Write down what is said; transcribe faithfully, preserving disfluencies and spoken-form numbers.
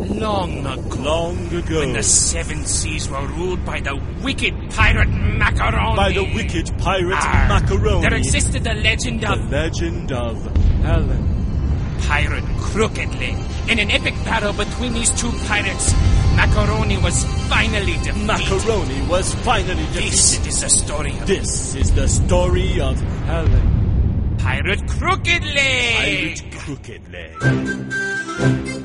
long ago. Long ago. When the seven seas were ruled by the wicked pirate Macaroni. By the wicked pirate Arr, Macaroni. There existed the legend The of... legend of Helen. Pirate Crooked Leg. In an epic battle between these two pirates, Macaroni was finally defeated. Macaroni was finally defeated. This is the story of... This is the story of Helen. Pirate Crooked Leg. Pirate Crooked Leg.